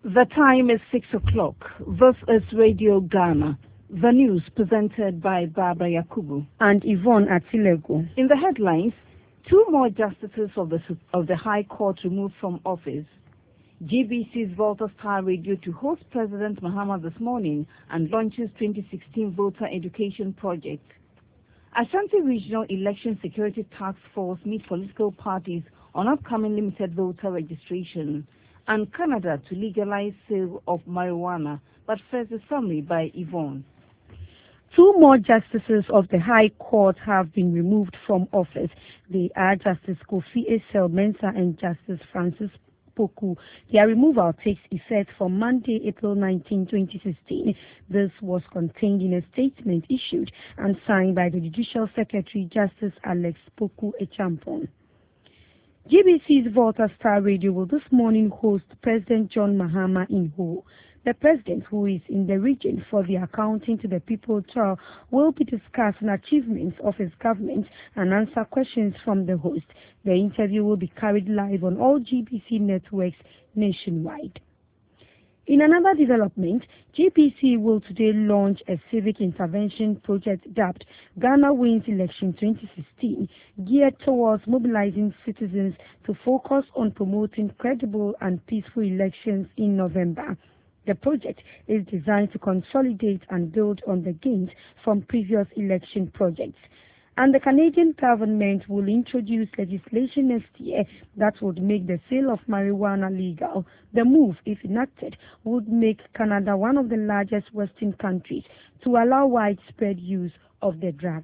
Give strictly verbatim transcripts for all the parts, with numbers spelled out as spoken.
The time is six o'clock. This is Radio Ghana. The news presented by Barbara Yakubu and Yvonne Atilego. In the headlines, two more justices of the of the High Court removed from office. G B C's Volta Star Radio to host President Mahama this morning and launches twenty sixteen Voter Education Project. Ashanti Regional Election Security Task Force meets political parties on upcoming limited voter registration. And Canada to legalize sale of marijuana. But first, a summary by Yvonne. Two more justices of the High Court have been removed from office. They are Justice Kofi Essel-Mensah and Justice Francis Poku. Their removal takes effect from Monday, April nineteenth, twenty sixteen. This was contained in a statement issued and signed by the Judicial Secretary, Justice Alex Poku Echampong. G B C's Volta Star Radio will this morning host President John Mahama in Ho. The president, who is in the region for the Accounting to the People tour, will be discussing achievements of his government and answer questions from the host. The interview will be carried live on all G B C networks nationwide. In another development, G B C will today launch a civic intervention project dubbed Ghana Wins Election twenty sixteen, geared towards mobilizing citizens to focus on promoting credible and peaceful elections in November. The project is designed to consolidate and build on the gains from previous election projects. And the Canadian government will introduce legislation next year that would make the sale of marijuana legal. The move, if enacted, would make Canada one of the largest Western countries to allow widespread use of the drug.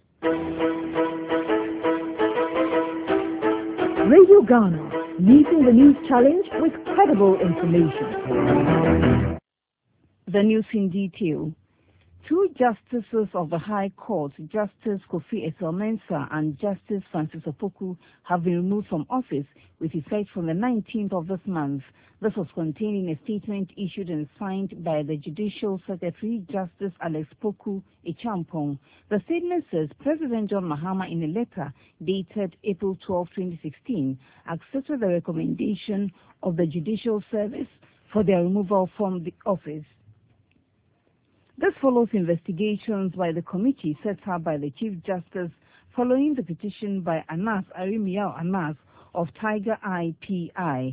Radio Ghana, meeting the news challenge with credible information. The news in detail. Two justices of the High Court, Justice Kofi Essel-Mensah and Justice Francis Opoku, have been removed from office with effect from the nineteenth of this month. This was contained in a statement issued and signed by the Judicial Secretary, Justice Alex Poku Echampong. The statement says President John Mahama, in a letter dated April twelfth, twenty sixteen, accepted the recommendation of the Judicial Service for their removal from the office. This follows investigations by the committee set up by the Chief Justice following the petition by Anas Arimiao Anas of Tiger Eye P I.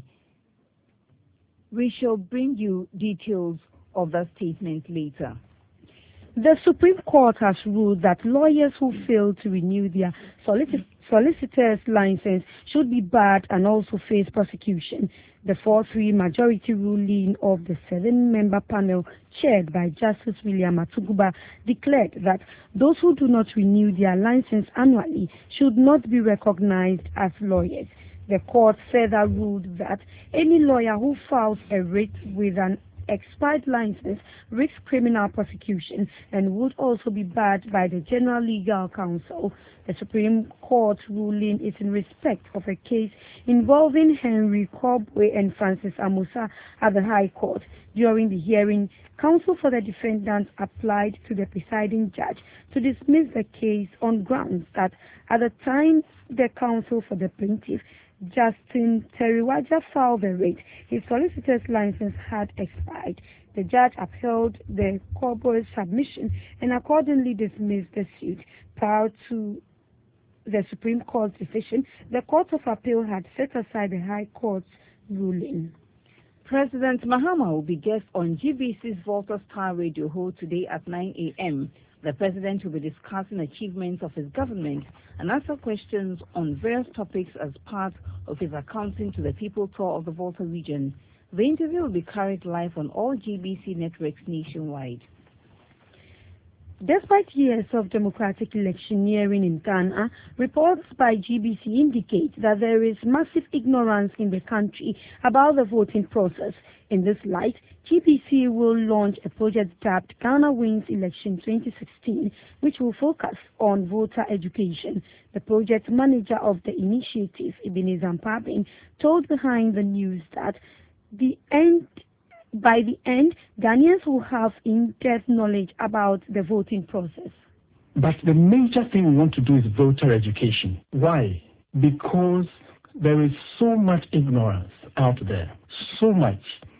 We shall bring you details of that statement later. The Supreme Court has ruled that lawyers who fail to renew their solic solicitor's license should be barred and also face prosecution. The four three majority ruling of the seven-member panel chaired by Justice William Atuguba declared that those who do not renew their license annually should not be recognized as lawyers. The court further ruled that any lawyer who files a writ with an expired license risks criminal prosecution and would also be barred by the General Legal Counsel. The Supreme Court ruling is in respect of a case involving Henry Kobwe and Francis Amusa at the High Court. During the hearing, counsel for the defendants applied to the presiding judge to dismiss the case on grounds that at the time the counsel for the plaintiff, Justin Teriwaja, filed the writ, his solicitor's license had expired. The judge upheld the Kobwe's submission and accordingly dismissed the suit. Prior to the Supreme Court's decision, the Court of Appeal had set aside the High Court's ruling. President Mahama will be guest on G B C's Volta Star Radio Hall today at nine A M The president will be discussing achievements of his government and answer questions on various topics as part of his Accounting to the People tour of the Volta region. The interview will be carried live on all G B C networks nationwide. Despite years of democratic electioneering in Ghana, reports by G B C indicate that there is massive ignorance in the country about the voting process. In this light, G B C will launch a project dubbed Ghana Wins Election twenty sixteen, which will focus on voter education. The project manager of the initiative, Ebenezer Mpabin, told Behind the News that the end By the end, Ghanaians will have in-depth knowledge about the voting process. But the major thing we want to do is voter education. Why? Because there is so much ignorance out there, so much.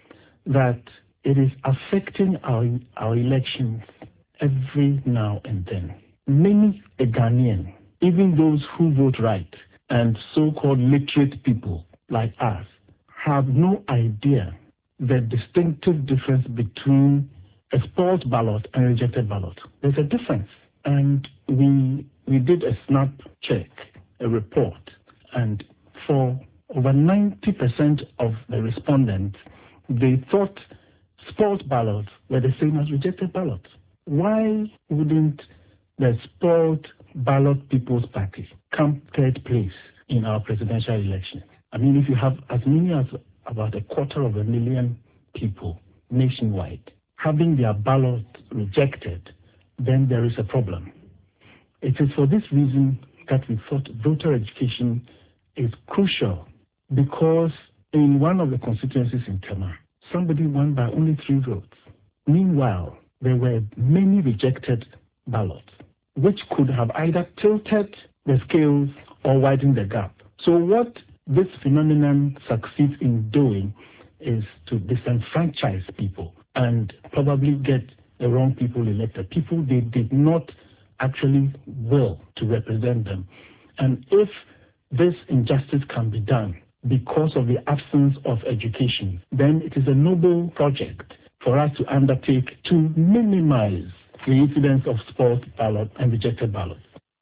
that it is affecting our, our elections every now and then. Many a Ghanaian, even those who vote right, and so-called literate people like us, have no idea the distinctive difference between a spoiled ballot and a rejected ballot. There's a difference. And we we did a snap check, a report, and for over ninety percent of the respondents, they thought spoiled ballots were the same as rejected ballots. Why wouldn't the spoiled ballot People's Party come third place in our presidential election? I mean, if you have as many as about a quarter of a million people nationwide having their ballot rejected, then there is a problem. It is for this reason that we thought voter education is crucial, because in one of the constituencies in Tema, somebody won by only three votes. Meanwhile, there were many rejected ballots, which could have either tilted the scales or widened the gap. So what this phenomenon succeeds in doing is to disenfranchise people and probably get the wrong people elected, people they did not actually will to represent them. And if this injustice can be done because of the absence of education, then it is a noble project for us to undertake to minimize the incidence of spoiled ballot and rejected ballots.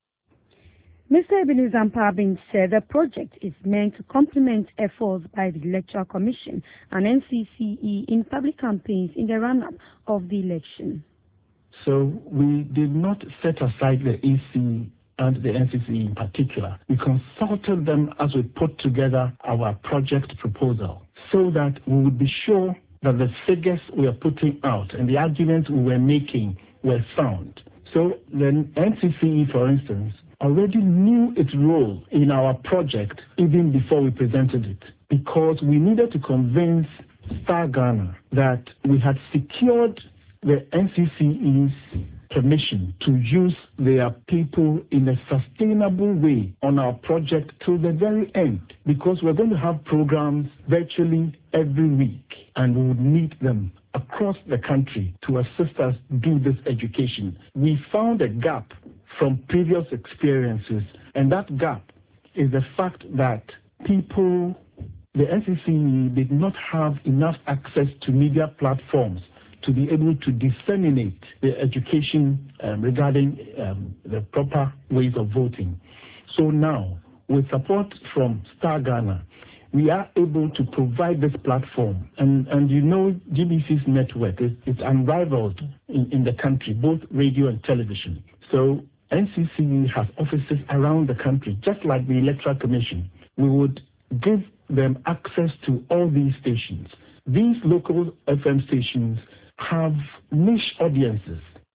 Mister Ebenezer Mpabin said the project is meant to complement efforts by the Electoral Commission and N C C E in public campaigns in the run-up of the election. So we did not set aside the E C and the N C C E in particular. We consulted them as we put together our project proposal so that we would be sure that the figures we are putting out and the arguments we were making were sound. So the N C C E, for instance, already knew its role in our project even before we presented it, because we needed to convince Star Ghana that we had secured the N C C E's permission to use their people in a sustainable way on our project till the very end, because we're going to have programs virtually every week and we would need them across the country to assist us do this education. We found a gap from previous experiences, and that gap is the fact that people, the N C C E did not have enough access to media platforms to be able to disseminate the education um, regarding um, the proper ways of voting. So now, with support from Star Ghana, we are able to provide this platform. And, and you know, G B C's network is, is unrivaled in, in the country, both radio and television. So N C C E has offices around the country, just like the Electoral Commission. We would give them access to all these stations. These local F M stations have niche audiences.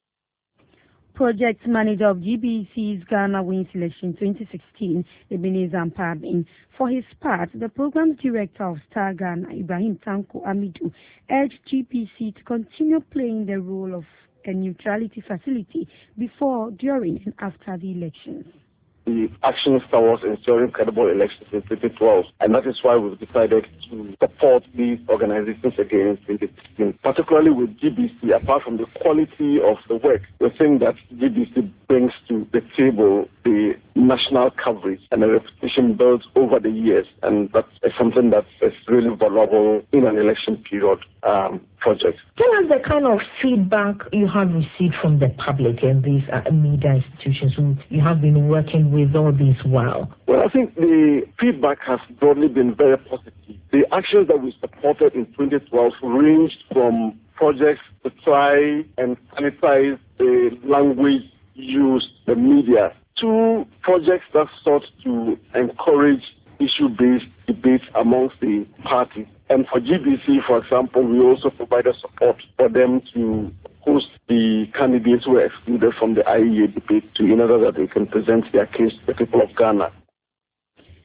Project manager of G B C's Ghana Wins Election twenty sixteen, Ebenezer Mpabin. For his part, the program's director of Star Ghana, Ibrahim Tanko Amidu, urged G B C to continue playing the role of a neutrality facility before, during, and after the elections. The actions towards ensuring credible elections in twenty twelve, and that is why we've decided to support these organizations again in twenty sixteen, particularly with G B C. Apart from the quality of the work, we think that G B C brings to the table the national coverage and a reputation built over the years, and that's something that is really valuable in an election period um, project. Tell us the kind of feedback you have received from the public and these uh, media institutions who you have been working with all this while. Well, I think the feedback has broadly been very positive. The actions that we supported in twenty twelve ranged from projects to try and sanitize the language used, the media, to projects that sought to encourage issue-based debates amongst the parties. And for G B C, for example, we also provided support for them to host the candidates who were excluded from the I E A debate to in order that they can present their case to the people of Ghana.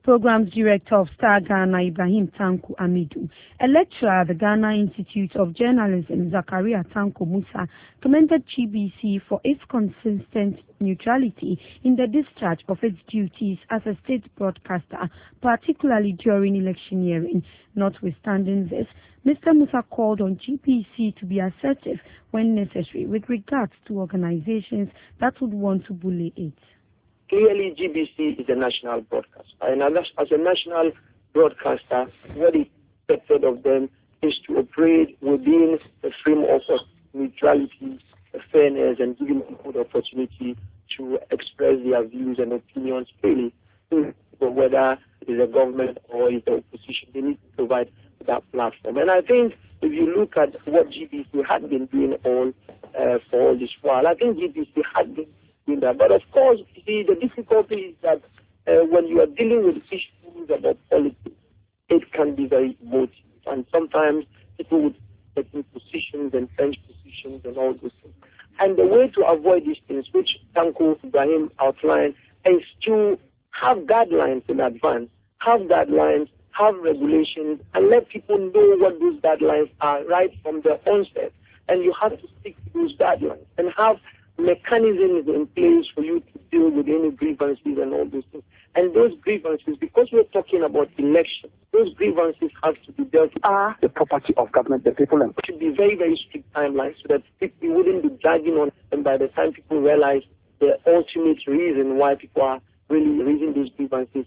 Programs Director of Star Ghana, Ibrahim Tanko Amidu, a lecturer at the Ghana Institute of Journalism, Zakaria Tanko Musa, commended G B C for its consistent neutrality in the discharge of its duties as a state broadcaster, particularly during electioneering. Notwithstanding this, Mister Musa called on G B C to be assertive when necessary with regards to organizations that would want to bully it. Clearly, G B C is a national broadcaster. And as a national broadcaster, what is expected of them is to operate within the framework of neutrality, fairness, and giving people the opportunity to express their views and opinions freely. Whether it is a government or it's the opposition, they need to provide that platform. And I think if you look at what G B C had been doing all uh, for all this while, I think G B C had been doing that. But of course, see, the difficulty is that uh, when you are dealing with issues about politics, it can be very emotive. And sometimes people would take in positions and French positions and all those things. And the way to avoid these things, which Tanko Ibrahim outlined, is to have guidelines in advance, have guidelines, have regulations, and let people know what those guidelines are right from the onset. And you have to stick to those guidelines and have mechanisms in place for you to deal with any grievances and all those things. And those grievances, because we're talking about elections, those grievances have to be dealt with. Are the property of government, the people, and should be very, very strict timelines so that people wouldn't be dragging on. And by the time people realize the ultimate reason why people are really raising these grievances.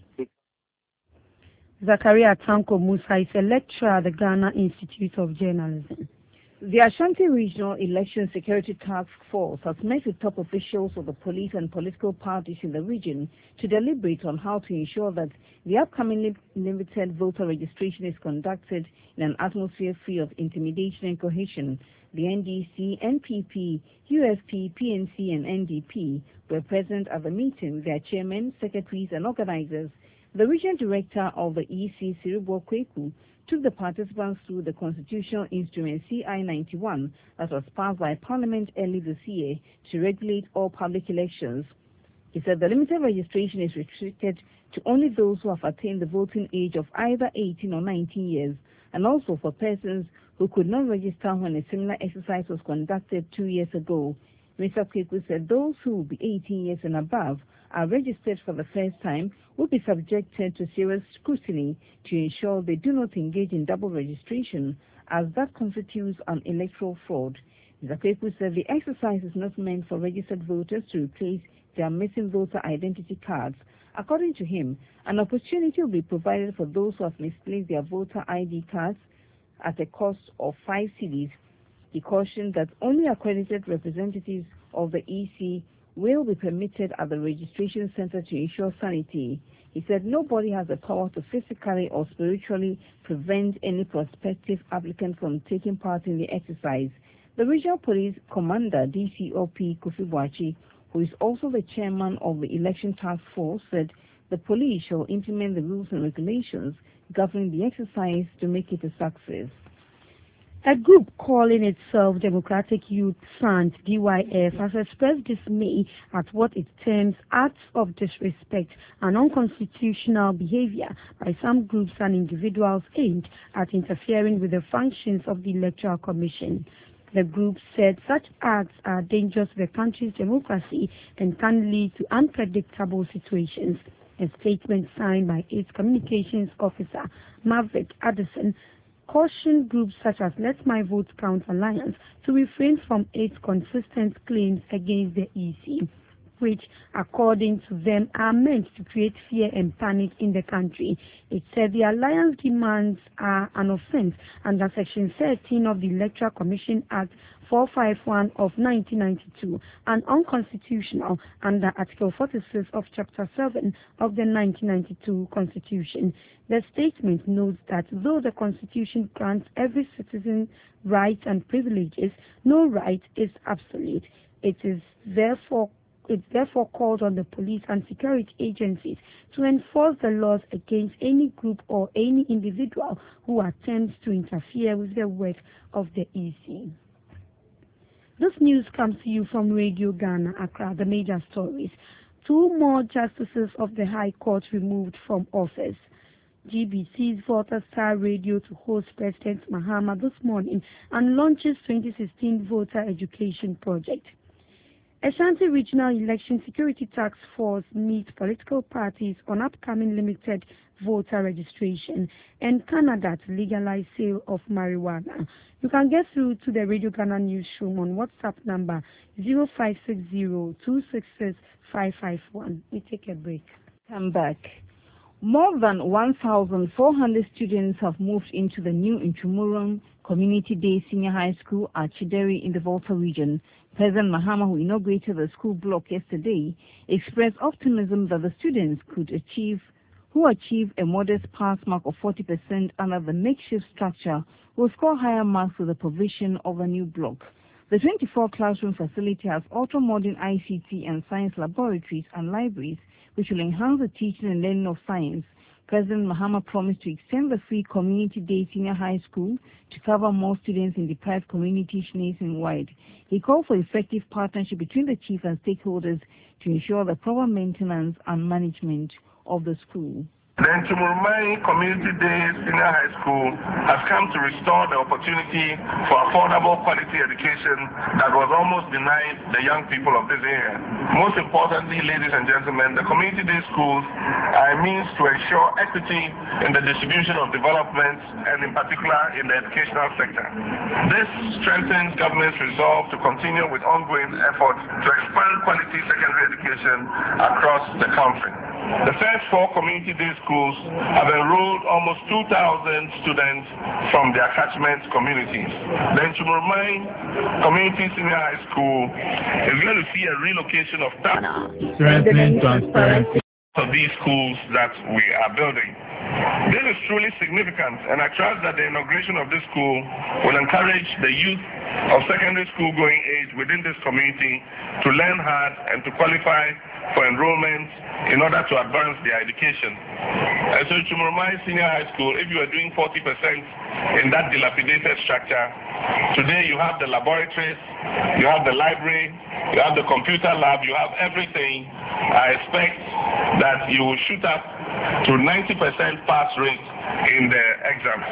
Zakaria Tanko Musa is a lecturer at the Ghana Institute of Journalism. The Ashanti Regional Election Security Task Force has met with top officials of the police and political parties in the region to deliberate on how to ensure that the upcoming limited voter registration is conducted in an atmosphere free of intimidation and cohesion. The N D C, N P P, U S P, P N C, and N D P were present at the meeting with their chairmen, secretaries, and organizers. The regional director of the E C, Siribo Kweku, took the participants through the constitutional instrument C I ninety-one that was passed by Parliament early this year to regulate all public elections. He said the limited registration is restricted to only those who have attained the voting age of either eighteen or nineteen years, and also for persons who could not register when a similar exercise was conducted two years ago. Mister Kweku said those who will be eighteen years and above are registered for the first time will be subjected to serious scrutiny to ensure they do not engage in double registration, as that constitutes an electoral fraud. Mister Kweku said the exercise is not meant for registered voters to replace their missing voter identity cards. According to him, an opportunity will be provided for those who have misplaced their voter I D cards at a cost of five cedis. He cautioned that only accredited representatives of the E C will be permitted at the registration center to ensure sanity. He said nobody has the power to physically or spiritually prevent any prospective applicant from taking part in the exercise. The Regional Police Commander, D C O P Kofi Boachi, who is also the chairman of the Election Task Force, said the police shall implement the rules and regulations governing the exercise to make it a success. A group calling itself Democratic Youth Front, D Y F, has expressed dismay at what it terms acts of disrespect and unconstitutional behavior by some groups and individuals aimed at interfering with the functions of the Electoral Commission. The group said such acts are dangerous to the country's democracy and can lead to unpredictable situations. A statement signed by its communications officer, Maverick Addison, cautioned groups such as Let My Vote Count Alliance to refrain from its consistent claims against the E C, which, according to them, are meant to create fear and panic in the country. It said the alliance demands are an offense under Section thirteen of the Electoral Commission Act four fifty-one of nineteen ninety-two and unconstitutional under Article forty-six of Chapter seven of the nineteen ninety-two Constitution. The statement notes that though the Constitution grants every citizen rights and privileges, no right is absolute. It is therefore It therefore calls on the police and security agencies to enforce the laws against any group or any individual who attempts to interfere with the work of the E C. This news comes to you from Radio Ghana, Accra, the major stories. Two more justices of the High Court removed from office. G B C's Volta Star Radio to host President Mahama this morning and launches twenty sixteen Voter Education Project. Ashanti Regional Election Security Task Force meets political parties on upcoming limited voter registration, and Canada to legalize sale of marijuana. You can get through to the Radio Ghana newsroom on WhatsApp number zero five six zero, two six six, five five one. We take a break. Come back. More than one thousand four hundred students have moved into the new Inchumurum Community Day Senior High School at Chideri in the Volta region. President Mahama, who inaugurated the school block yesterday, expressed optimism that the students could achieve, who achieve a modest pass mark of forty percent under the makeshift structure, will score higher marks with the provision of a new block. The twenty-four classroom facility has ultra-modern I C T and science laboratories and libraries, which will enhance the teaching and learning of science. President Mahama promised to extend the free Community Day Senior High School to cover more students in deprived communities nationwide. He called for effective partnership between the chief and stakeholders to ensure the proper maintenance and management of the school. The Inchumurum Community Day Senior High School has come to restore the opportunity for affordable quality education that was almost denied the young people of this area. Most importantly, ladies and gentlemen, the Community Day schools are a means to ensure equity in the distribution of development and in particular in the educational sector. This strengthens government's resolve to continue with ongoing efforts to expand quality secondary education across the country. The first four Community Day schools have enrolled almost two thousand students from their catchment communities. The Inchumurum Community Senior High School is going to see a relocation of Strengthening transparency of these schools that we are building. This is truly significant, and I trust that the inauguration of this school will encourage the youth of secondary school going age within this community to learn hard and to qualify for enrollment in order to advance their education. And so Inchumurum Senior High School, if you are doing forty percent in that dilapidated structure, today you have the laboratories, you have the library, you have the computer lab, you have everything. I expect that you will shoot up to ninety percent pass rate in the exams.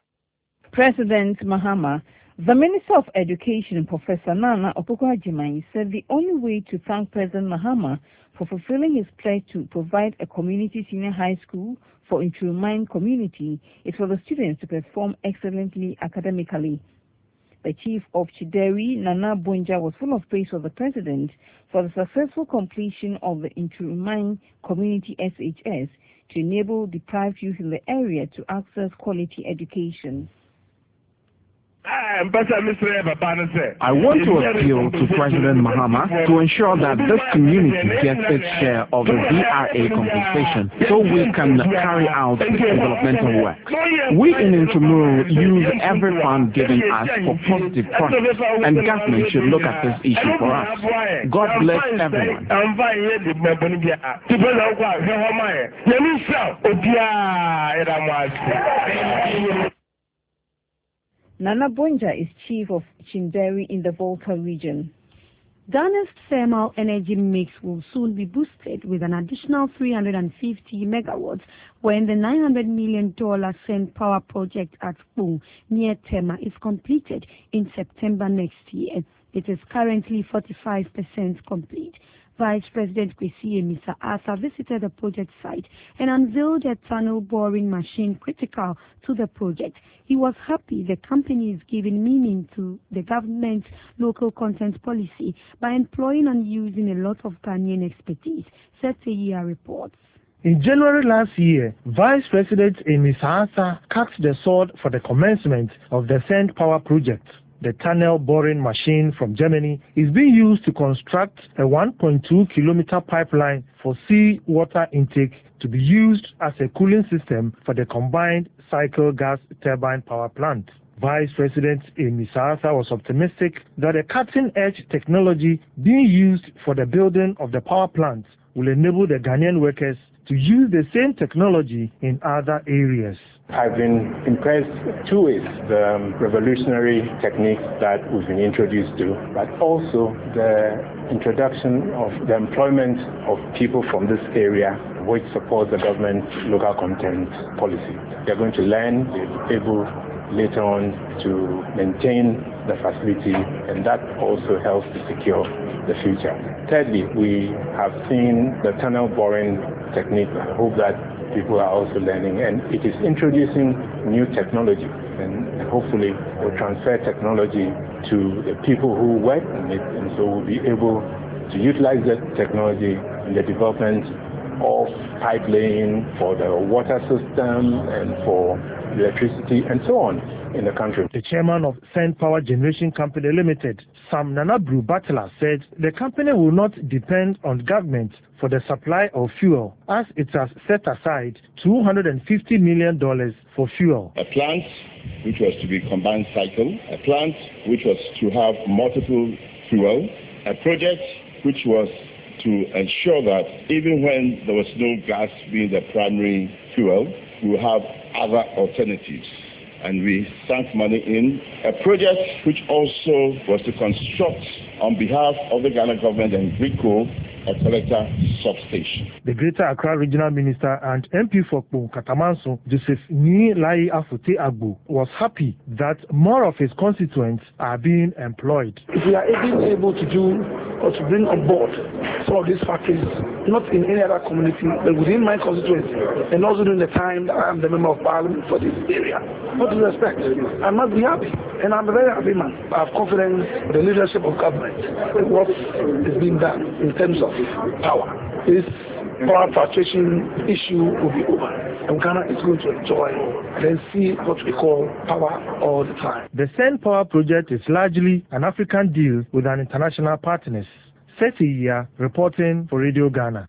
President Mahama, the Minister of Education, Professor Nana Opoku-Agyeman, said the only way to thank President Mahama for fulfilling his pledge to provide a community senior high school for Inchumurum community is for the students to perform excellently academically. The chief of Chideri, Nana Bonja, was full of praise for the president for the successful completion of the Inchumurum Community S H S to enable deprived youth in the area to access quality education. I want to appeal to President Mahama to ensure that this community gets its share of the D R A compensation so we can carry out developmental work. We in Inchumurum use every fund given us for positive projects, and government should look at this issue for us. God bless everyone. Nana Bonja is chief of Chinderi in the Volta region. Ghana's thermal energy mix will soon be boosted with an additional three hundred fifty megawatts when the nine hundred million dollars Send Power project at Kpung near Tema is completed in September next year. It is currently forty-five percent complete. Vice President Kwesi Amissah-Arthur visited the project site and unveiled a tunnel boring machine critical to the project. He was happy the company is giving meaning to the government's local content policy by employing and using a lot of Ghanaian expertise, Seteyia reports. In January last year, Vice President Amissah-Arthur cut the sword for the commencement of the Send Power project. The tunnel boring machine from Germany is being used to construct a one point two kilometer pipeline for sea water intake to be used as a cooling system for the combined cycle gas turbine power plant. Vice President Amissah-Arthur was optimistic that a cutting-edge technology being used for the building of the power plant will enable the Ghanaian workers to use the same technology in other areas. I've been impressed two ways: the um, revolutionary techniques that we've been introduced to, but also the introduction of the employment of people from this area, which supports the government's local content policy. They're going to learn, they're able later on to maintain the facility, and that also helps to secure the future. Thirdly, we have seen the tunnel boring technique. I hope that people are also learning, and it is introducing new technology, and hopefully will transfer technology to the people who work in it, and so we'll be able to utilize that technology in the development of pipe laying for the water system and for electricity and so on in the country. The chairman of Send Power Generation Company Limited, Sam Nanabru Butler, said the company will not depend on government for the supply of fuel, as it has set aside two hundred fifty million dollars for fuel. A plant which was to be combined cycle, a plant which was to have multiple fuel, a project which was to ensure that even when there was no gas being the primary fuel, we will have other alternatives. And we sank money in a project which also was to construct, on behalf of the Ghana government and GRICO, a collector substation. The Greater Accra Regional Minister and M P for Katamanso, Joseph Nyi Lai Afute Agbo, was happy that more of his constituents are being employed. If we are even able to do or to bring on board some of these factories, not in any other community, but within my constituency, and also during the time that I am the member of parliament for this area, what to respect, I must be happy, and I'm a very happy man. I have confidence in the leadership of government, what is being done in terms of power. This power fluctuation issue will be over, and Ghana is going to enjoy and then see what we call power all the time. The Send Power project is largely an African deal with an international partners. Setiya reporting for Radio Ghana.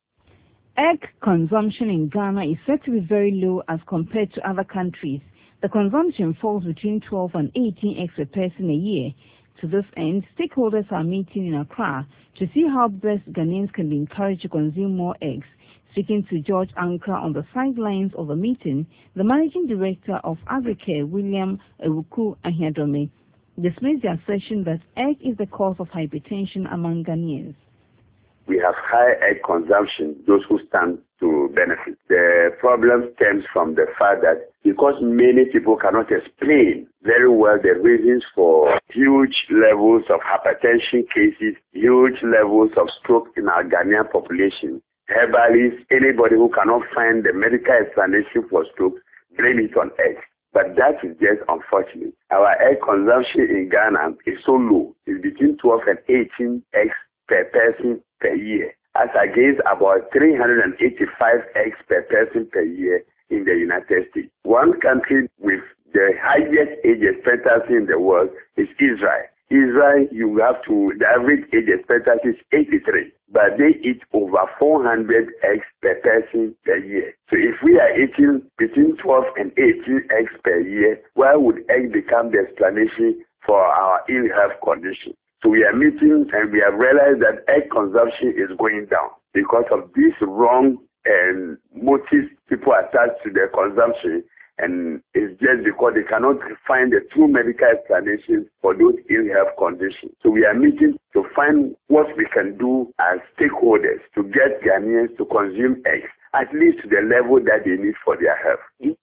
Egg consumption in Ghana is said to be very low as compared to other countries. The consumption falls between twelve and eighteen eggs per person a year. To this end, stakeholders are meeting in Accra to see how best Ghanaians can be encouraged to consume more eggs. Speaking to George Ankra on the sidelines of the meeting, the managing director of Agricare, William Ewuku Ahiadome, dismissed the assertion that egg is the cause of hypertension among Ghanaians. We have high egg consumption, those who stand to benefit. The problem stems from the fact that because many people cannot explain very well the reasons for huge levels of hypertension cases, huge levels of stroke in our Ghanaian population, herbalists, anybody who cannot find the medical explanation for stroke, blame it on eggs. But that is just unfortunate. Our egg consumption in Ghana is so low. It's between twelve and eighteen eggs per person per year, as against about three hundred eighty-five eggs per person per year in the United States. One country with the highest age expectancy in the world is Israel. Israel, you have to, the average age expectancy is eighty-three, but they eat over four hundred eggs per person per year. So if we are eating between twelve and eighteen eggs per year, why would egg become the explanation for our ill health condition? So we are meeting and we have realized that egg consumption is going down because of these wrong and motives people attach to their consumption, and it's just because they cannot find the true medical explanation for those ill health conditions. So we are meeting to find what we can do as stakeholders to get Ghanaians to consume eggs, at least to the level that they need for their health.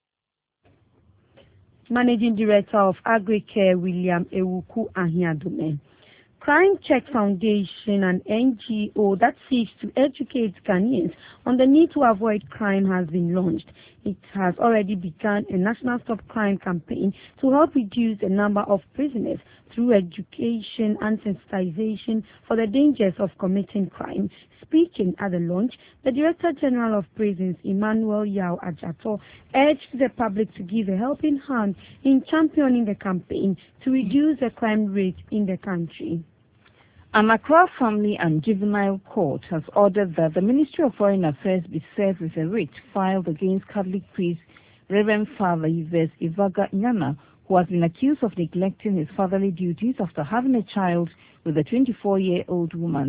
Managing Director of Agricare, William Ewuku Ahiadome. Crime Check Foundation, an N G O that seeks to educate Ghanaians on the need to avoid crime, has been launched. It has already begun a national stop crime campaign to help reduce the number of prisoners through education and sensitization for the dangers of committing crime. Speaking at the launch, the Director General of Prisons, Emmanuel Yao Ajato, urged the public to give a helping hand in championing the campaign to reduce the crime rate in the country. An Accra Family and Juvenile Court has ordered that the Ministry of Foreign Affairs be served with a writ filed against Catholic priest Reverend Father Yves Ivaga Nyana, who has been accused of neglecting his fatherly duties after having a child with a twenty-four-year-old woman.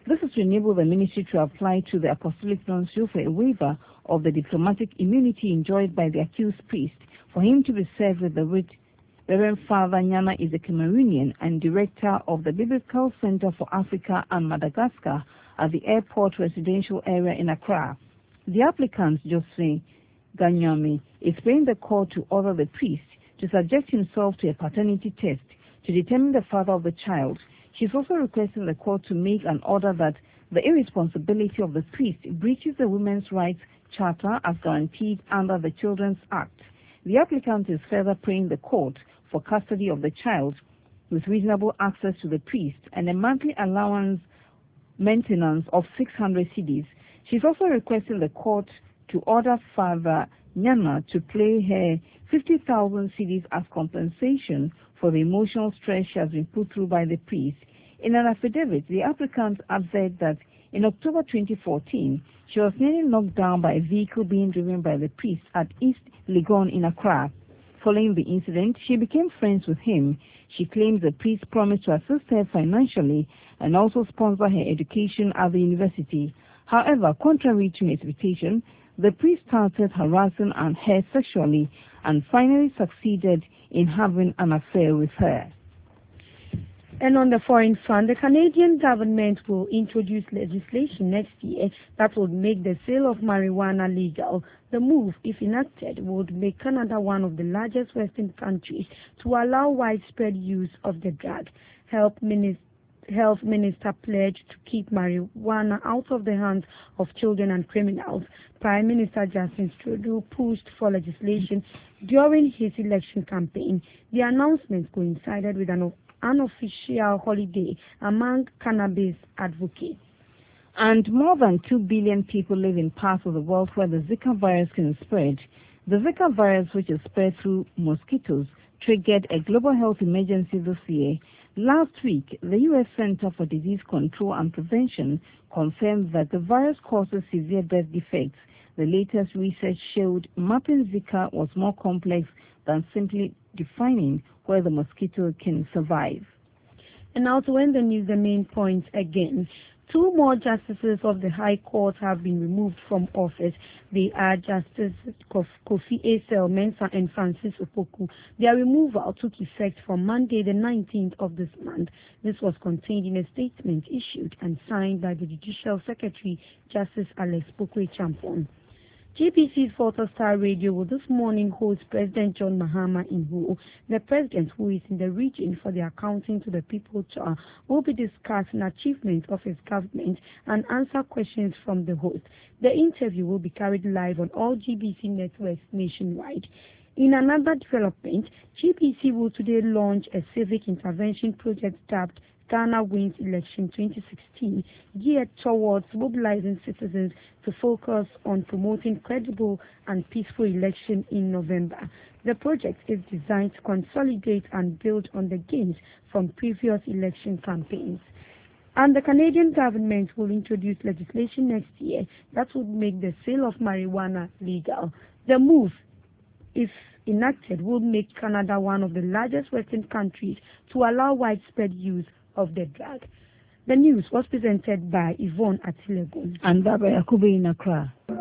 This is to enable the ministry to apply to the Apostolic Nuncio for a waiver of the diplomatic immunity enjoyed by the accused priest for him to be served with the writ. Reverend Father Nyana is a Cameroonian and director of the Biblical Center for Africa and Madagascar at the airport residential area in Accra. The applicant, Jose Ganyami, is praying the court to order the priest to subject himself to a paternity test to determine the father of the child. She is also requesting the court to make an order that the irresponsibility of the priest breaches the Women's Rights Charter as guaranteed under the Children's Act. The applicant is further praying the court for custody of the child with reasonable access to the priest and a monthly allowance maintenance of six hundred cedis. She is also requesting the court to order Father Nyana to pay her fifty thousand cedis as compensation for the emotional stress she has been put through by the priest. In an affidavit, the applicant averred that in October twenty fourteen, she was nearly knocked down by a vehicle being driven by the priest at East Legon in Accra. Following the incident, she became friends with him. She claims the priest promised to assist her financially and also sponsor her education at the university. However, contrary to her expectation, the priest started harassing her sexually and finally succeeded in having an affair with her. And on the foreign front, the Canadian government will introduce legislation next year that would make the sale of marijuana legal. The move, if enacted, would make Canada one of the largest Western countries to allow widespread use of the drug. Health Minister Health Minister pledged to keep marijuana out of the hands of children and criminals. Prime Minister Justin Trudeau pushed for legislation during his election campaign. The announcement coincided with an unofficial holiday among cannabis advocates. And more than two billion people live in parts of the world where the Zika virus can spread. The Zika virus, which is spread through mosquitoes, triggered a global health emergency this year. Last week, the U S Center for Disease Control and Prevention confirmed that the virus causes severe birth defects. The latest research showed mapping Zika was more complex than simply defining where the mosquito can survive. And now to end the news, the main points again. Two more justices of the High Court have been removed from office. They are Justice Kofi Esel Mensah and Francis Opoku. Their removal took effect from Monday, the nineteenth of this month. This was contained in a statement issued and signed by the Judicial Secretary, Justice Alex Bokwe-Champon. G B C's Volta Star Radio will this morning host President John Mahama in Huo. The president, who is in the region for the Accounting to the People Tour, will be discussing achievements of his government and answer questions from the host. The interview will be carried live on all G B C networks nationwide. In another development, G B C will today launch a civic intervention project dubbed Ghana Wins Election twenty sixteen, geared towards mobilizing citizens to focus on promoting credible and peaceful election in November. The project is designed to consolidate and build on the gains from previous election campaigns. And the Canadian government will introduce legislation next year that would make the sale of marijuana legal. The move, if enacted, will make Canada one of the largest Western countries to allow widespread use of the drug. The news was presented by Yvonne Atilegun and Barbara Yakubu in Accra.